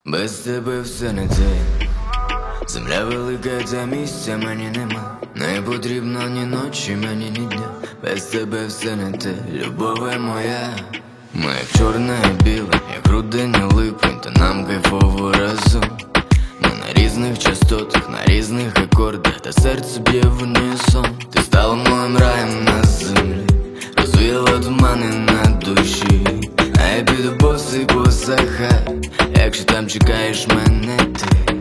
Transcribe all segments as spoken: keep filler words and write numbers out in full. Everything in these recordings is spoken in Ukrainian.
Без тебе все не те. Земля велика, та місця мені нема. Не потрібно ні ночі, мені ні дня. Без тебе все не те, любове моя. Ми як чорне і біле, як грудень і липень, та нам кайфово разом. Ми на різних частотах, на різних акордах, та серце б'є в унісон. Ти стала моїм раєм на землі, розвіяла тумани на душі. А я піду босий по Сахарі, якщо там чекаєш мене ти.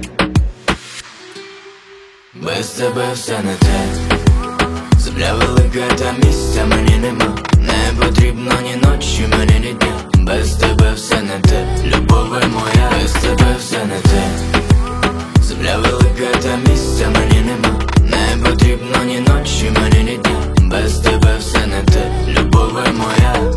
Без тебе все не те. Земля велика, та місця мені нема. Не потрібно ні ночі, мені ні дня. Без тебе все не те, любове моя. Без тебе все не те. Земля велика, та місця мені нема. Не потрібно ні ночі, мені ні дня. Без тебе все не те, любове моя.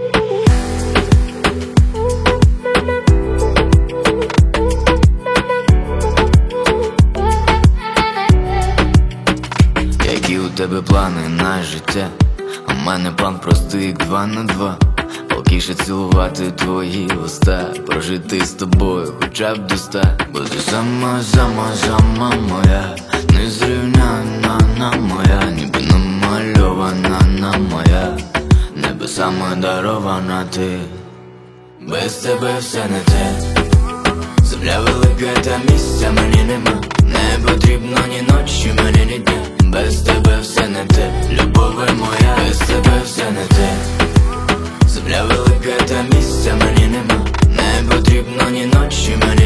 Які у тебе плани на життя? У мене план простий, як два на два. Полкіше цілувати твої уста, прожити з тобою хоча б до ста. Бо ти сама, сама, сама моя, незрівняна на моя, ніби намальована на моя, небесами дарована ти. Без тебе все не те. Земля велика, та місця мені нема. Не потрібно ні ночі, мені ні дня. Без тебе все не те, любове моя. Без тебе все не те. Земля велика, та місця мені нема. Не потрібно ні ночі, мені